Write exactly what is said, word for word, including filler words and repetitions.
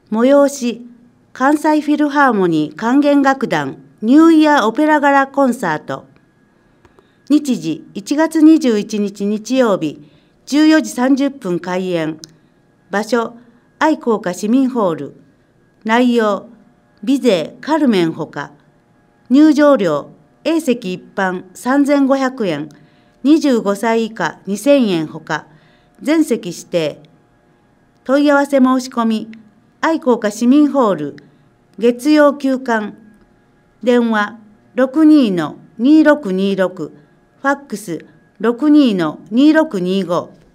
催し、関西フィルハーモニー管弦楽団ニューイヤーオペラガラコンサート。日時いちがつにじゅういちにち日曜日じゅうよじさんじゅっぷん開演。場所、愛好家市民ホール。内容、美勢カルメンほか。入場料、A 席一般さんぜんごひゃくえん、にじゅうごさい以下にせんえんほか。全席指定。問い合わせ申し込み、愛好家市民ホール、月曜休館。電話 ろくにーのにーろくにーろく、ファックス ろくにーのにーろくにーご。